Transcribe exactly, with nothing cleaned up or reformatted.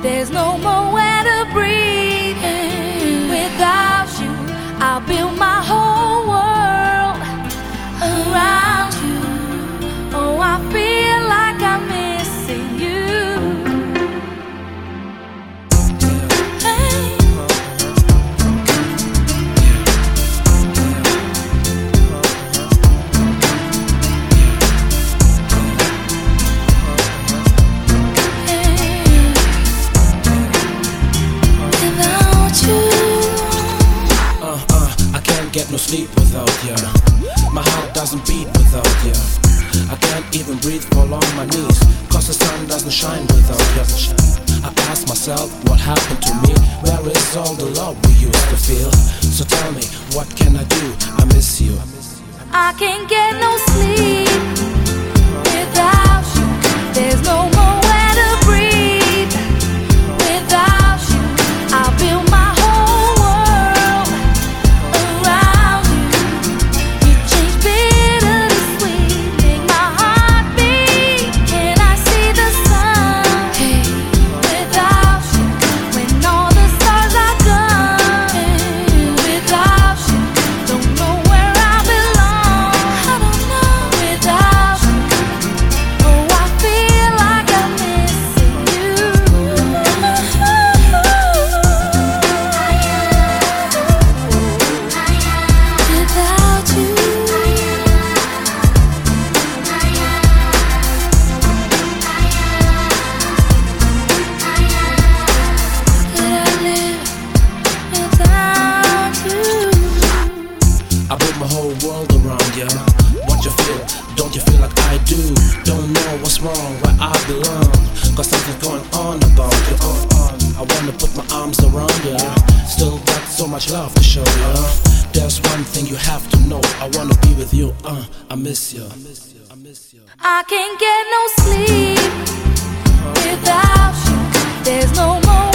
there's no more air to breathe. Without you, I'll build my whole world around you. Oh, I feel like I'm missing you. Hey. Get no sleep without you. My heart doesn't beat without you. I can't even breathe, fall on my knees, cause the sun doesn't shine without you. I ask myself, what happened to me? Where is all the love we used to feel? So tell me, what can I do? I miss you. I can't get no sleep without you. There's no more air to breathe. Without you, I'll build my what you feel, don't you feel like I do? Don't know what's wrong, where I belong, cause something's going on about you. uh, on. I wanna put my arms around you, still got so much love to show you. There's one thing you have to know, I wanna be with you, uh, I miss you. I can't get no sleep without you. There's no more